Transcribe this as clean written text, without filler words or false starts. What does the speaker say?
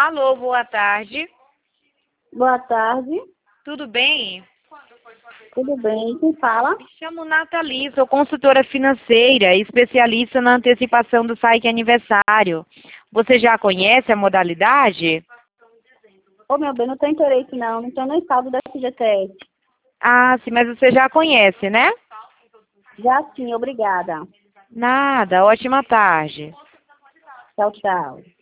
Alô, boa tarde. Boa tarde, Tudo bem? tudo bem? Quem fala? Me chamo Nathalie, sou consultora financeira e especialista na antecipação do saque aniversário. Você já conhece a modalidade? Ô, meu bem, não tem interesse não estou nem saldo da FGTS. Ah, sim, mas você já conhece, né? Já sim, obrigada. Nada, ótima tarde. Tchau, tchau.